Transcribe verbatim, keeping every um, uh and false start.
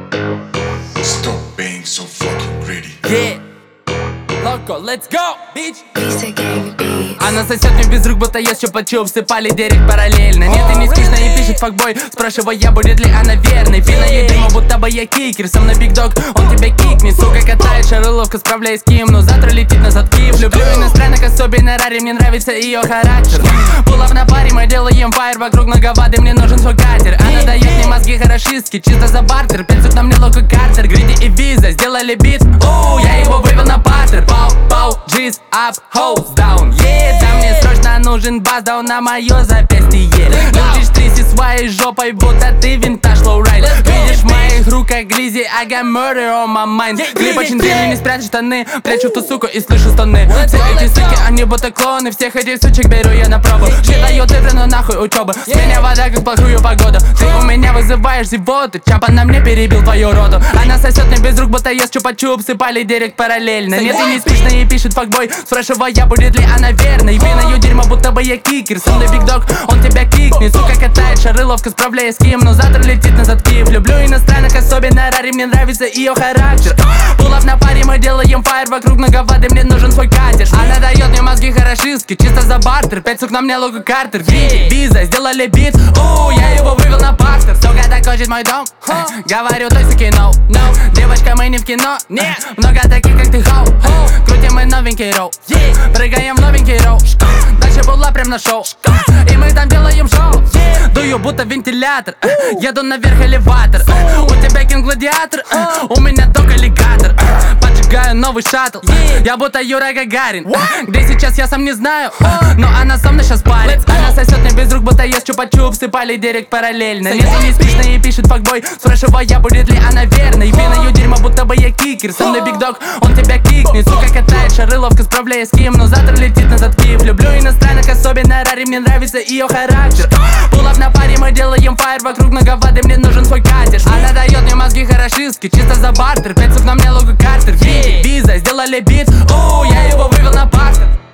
Stop being so fucking greedy. Yeah, Loco, let's go, bitch. Lisa Gang Beats. Она сосет мне без рук, будто ест чупа-чуп. Всыпали дерек параллельно. Нет, и не скучно, и пишет факбой, спрашивая, будет ли она верной. Пина ей дерьмо, будто бы я кикер. Со мной биг дог, он тебя кикнет. Сука катает шарыловка, справляясь с кем. Но завтра летит назад Киев. Люблю иностранных, особенно рари. Мне нравится ее характер. Пулов на паре, мы делаем фаер. Вокруг многоваты, мне нужен свой катер. Она дает мне мозги хорошистки, чисто за бартер. Пять на мне Локо Картер, Гриди и Виза сделали бит. Оу, я его вывел на партер. Пау, пау, джиз, ап, хоус, даун. Yeah, да мне срочно нужен бас, даун на мое запястье. Любишь тряси своей жопой, будто ты винтаж лоурайд. Видишь в моих руках глизи, I got murder on my mind. Клип очень длинный, не спрячь штаны. Прячу в ту суку и слышу стоны. Все эти суки, они будто клоны. Всех этих сучек беру я на пробу. Считаю цифры, но нахуй учебы. С меня вода, как плохую погоду. Ты у меня вызываешь зевоту. Чапа на мне перебил твою роду. Она сосет мне без рук, будто ест чупа-чуп. Сыпали дерек параллельно. Нет, и не скучно, ей пишет факбой, спрашивая, будет ли она верной. Пина ее дерьмо, будто бы я кикер. Со мной биг дог, он тебя кикнет. Сука катает шарыловка, справляясь с кем. Но завтра летит назад Киев. Люблю иностранных, особенно рари. Мне нравится ее характер. Пулов на паре, мы делаем фаер. Вокруг многоваты, мне нужен свой катер. Она дает мне мозги хорошистки, чисто за бартер. Пять сук на мне Локо Картер, Гриди, Виза сделали бит. Оу, я его вывел на партер. Сука так хочет мой дом. Говорю той суки no, no. Девочка, мы не в кино. Нет, много таких, как ты, хоу. Крутим мы новенький роу. Прыгаем в новенький роу. Дальше была прям на шоу. И мы там делаем шоу. Дую будто вентилятор. Еду наверх элеватор. У тебя кинг-гладиатор, у меня док аллигатор. Поджигаю новый шаттл. Я будто Юра Гагарин. Где сейчас, я сам не знаю. Но она со мной сейчас парит. Она сосет мне без рук, будто ест чупа-чуп. Сыпали дерек параллельно. Нет, и не скучно, ей пишет факбой, спрашивая, будет ли она верной. Пина ее дерьмо, будто бы я кикер. Со мной биг дог, он тебя кикнет. Сука катает шарыловка, справляясь с кем. Но завтра летит назад Киев. Люблю иностранных, особенно рари. Мне нравится ее характер. Пулов на паре, мы делаем фаер. Вокруг многоваты, мне нужен свой катер. Она дает мне мозги хорошистки, чисто за бартер. Пять сук на мне Локо Картер, Гриди, Виза сделали бит. Оу, я его вывел на партер.